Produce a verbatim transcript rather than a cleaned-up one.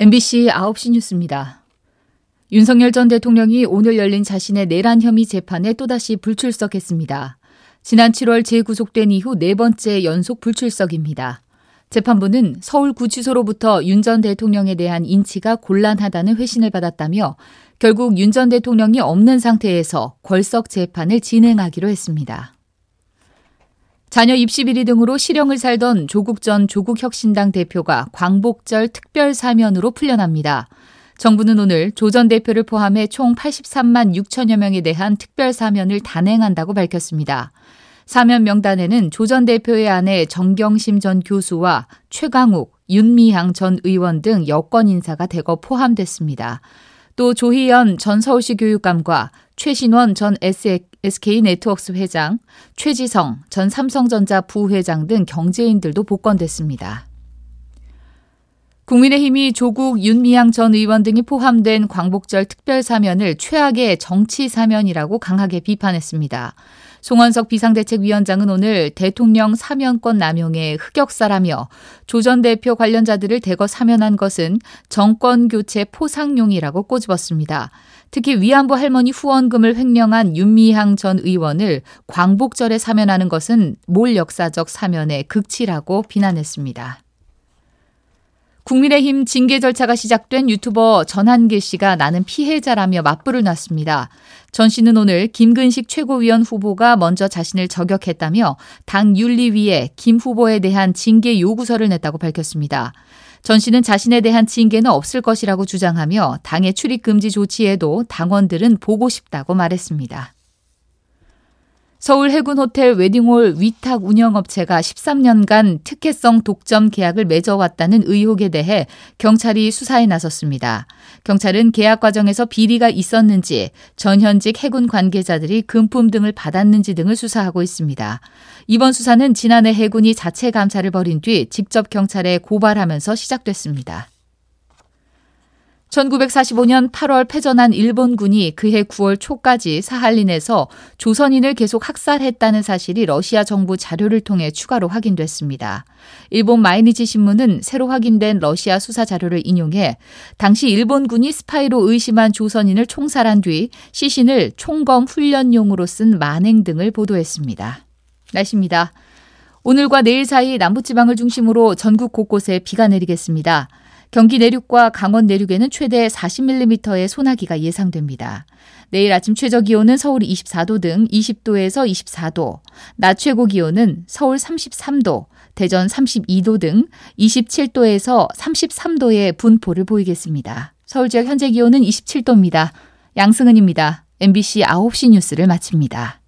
엠비씨 아홉 시 뉴스입니다. 윤석열 전 대통령이 오늘 열린 자신의 내란 혐의 재판에 또다시 불출석했습니다. 지난 칠월 재구속된 이후 네 번째 연속 불출석입니다. 재판부는 서울구치소로부터 윤 전 대통령에 대한 인치가 곤란하다는 회신을 받았다며 결국 윤 전 대통령이 없는 상태에서 궐석 재판을 진행하기로 했습니다. 자녀 입시 비리 등으로 실형을 살던 조국 전 조국혁신당 대표가 광복절 특별 사면으로 풀려납니다. 정부는 오늘 조 전 대표를 포함해 총 팔십삼만 육천여 명에 대한 특별 사면을 단행한다고 밝혔습니다. 사면 명단에는 조 전 대표의 아내 정경심 전 교수와 최강욱, 윤미향 전 의원 등 여권 인사가 대거 포함됐습니다. 또 조희연 전 서울시 교육감과 최신원 전 에스케이네트워크스 회장, 최지성 전 삼성전자 부회장 등 경제인들도 복권됐습니다. 국민의힘이 조국, 윤미향 전 의원 등이 포함된 광복절 특별사면을 최악의 정치사면이라고 강하게 비판했습니다. 송원석 비상대책위원장은 오늘 대통령 사면권 남용의 흑역사라며 조 전 대표 관련자들을 대거 사면한 것은 정권교체 포상용이라고 꼬집었습니다. 특히 위안부 할머니 후원금을 횡령한 윤미향 전 의원을 광복절에 사면하는 것은 몰역사적 사면의 극치라고 비난했습니다. 국민의힘 징계 절차가 시작된 유튜버 전한길 씨가 나는 피해자라며 맞불을 놨습니다. 전 씨는 오늘 김근식 최고위원 후보가 먼저 자신을 저격했다며 당 윤리위에 김 후보에 대한 징계 요구서를 냈다고 밝혔습니다. 전 씨는 자신에 대한 징계는 없을 것이라고 주장하며 당의 출입 금지 조치에도 당원들은 보고 싶다고 말했습니다. 서울 해군호텔 웨딩홀 위탁 운영업체가 십삼 년간 특혜성 독점 계약을 맺어왔다는 의혹에 대해 경찰이 수사에 나섰습니다. 경찰은 계약 과정에서 비리가 있었는지, 전현직 해군 관계자들이 금품 등을 받았는지 등을 수사하고 있습니다. 이번 수사는 지난해 해군이 자체 감찰을 벌인 뒤 직접 경찰에 고발하면서 시작됐습니다. 천구백사십오 년 팔월 패전한 일본군이 그해 구월 초까지 사할린에서 조선인을 계속 학살했다는 사실이 러시아 정부 자료를 통해 추가로 확인됐습니다. 일본 마이니치 신문은 새로 확인된 러시아 수사 자료를 인용해 당시 일본군이 스파이로 의심한 조선인을 총살한 뒤 시신을 총검 훈련용으로 쓴 만행 등을 보도했습니다. 날씨입니다. 오늘과 내일 사이 남부지방을 중심으로 전국 곳곳에 비가 내리겠습니다. 경기 내륙과 강원 내륙에는 최대 사십 밀리미터의 소나기가 예상됩니다. 내일 아침 최저 기온은 서울 이십사 도 등 이십 도에서 이십사 도, 낮 최고 기온은 서울 삼십삼 도, 대전 삼십이 도 등 이십칠 도에서 삼십삼 도의 분포를 보이겠습니다. 서울 지역 현재 기온은 이십칠 도입니다. 양승은입니다. 엠비씨 아홉 시 뉴스를 마칩니다.